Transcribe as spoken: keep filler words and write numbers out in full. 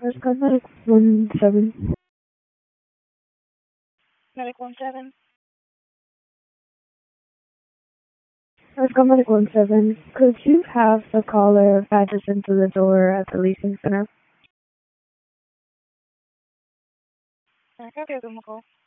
First call medic one seven. Medic one seven. First call medic one seven. Could you have the caller pass us into the door at the leasing center? I copy, I'll give him a call.